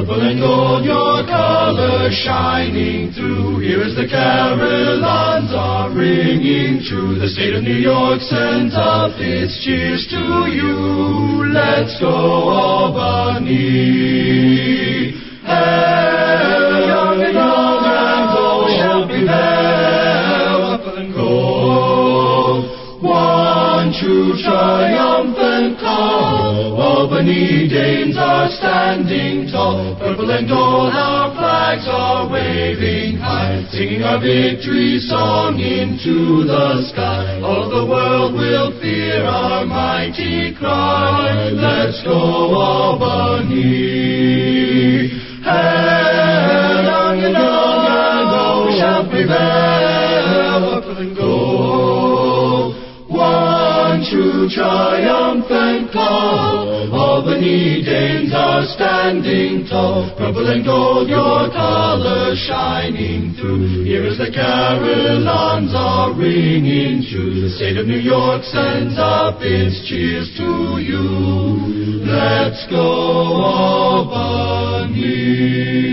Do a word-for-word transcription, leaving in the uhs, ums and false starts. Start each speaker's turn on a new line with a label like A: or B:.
A: Purple and gold, your color shining through. Here as the carillons are ringing true, the state of New York sends up its cheers to you. Let's go Albany. Hey, young and young and old shall be there. Purple and gold, one true triumphant call. Albany Danes are standing tall. Purple and gold, our flags are waving high, singing our victory song into the sky. All the world will fear our mighty cry. Let's go Albany. Hey, young and young and old shall prevail. Purple and gold, one true triumphant call. Albany Danes are standing tall. Purple and gold, your colors shining through. Here as the carillons are ringing true, the state of New York sends up its cheers to you. Let's go Albany.